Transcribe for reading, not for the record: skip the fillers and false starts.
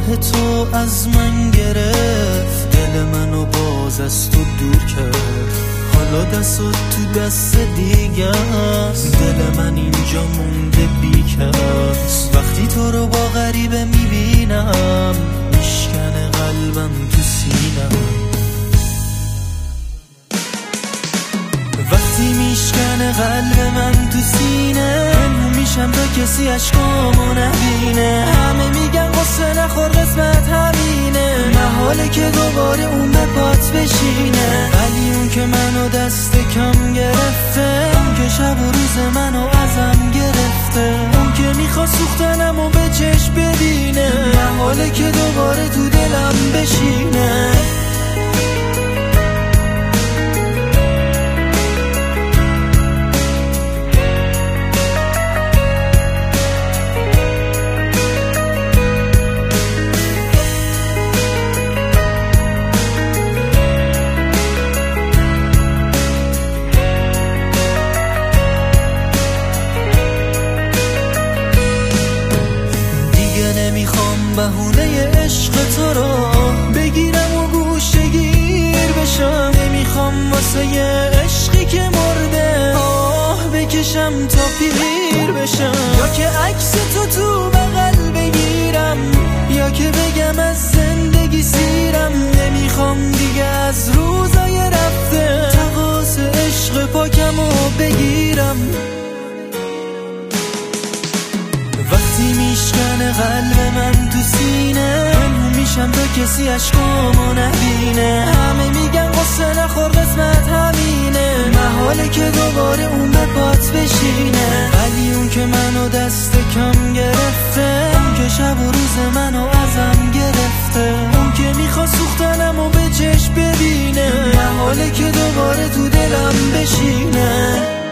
نگاه تو از من گرفت، دل منو باز از تو دور کرد. حالا دستت تو دست دیگه است، دل من اینجا مونده بیکس. وقتی تو رو با غریبه میبینم، میشکنه قلبم تو سینم. وقتی میشکنه قلب من تو سینه، میشم تا کسی عشقامو نبینه. همه میگن قصه نخور قسمت همینه، محاله که دوباره اون به پات بشینه. ولی اون که منو دست کم گرفته، اون که شب و روز منو ازم گرفته، اون که میخواد سوختنمو به چشم ببینه، محاله که دوباره تو دلم بشینه. بهونه عشق تو رو بگیرم و گوشه گیر بشم. نمیخوام واسه یه عشقی که مرده آه بکشم تا پیر بشم. یا که عکس تو بغل بگیرم، یا که بگم از زندگی سیرم. نمیخوام دیگه از روزای رفته تقاص عشق پاکمو بگیرم. وقتی میشکنه قلب من تو سینه، میشم تا کسی عشقامو نبینه. همه میگن قصه نخور قسمت همینه، محاله که دوباره اون به پات بشینه. ولی اون که منو دست کم گرفته، اون که شب و روز منو ازم گرفته، اون که میخواد سوختنمو به چشم ببینه، محاله که دوباره تو دلم بشینه.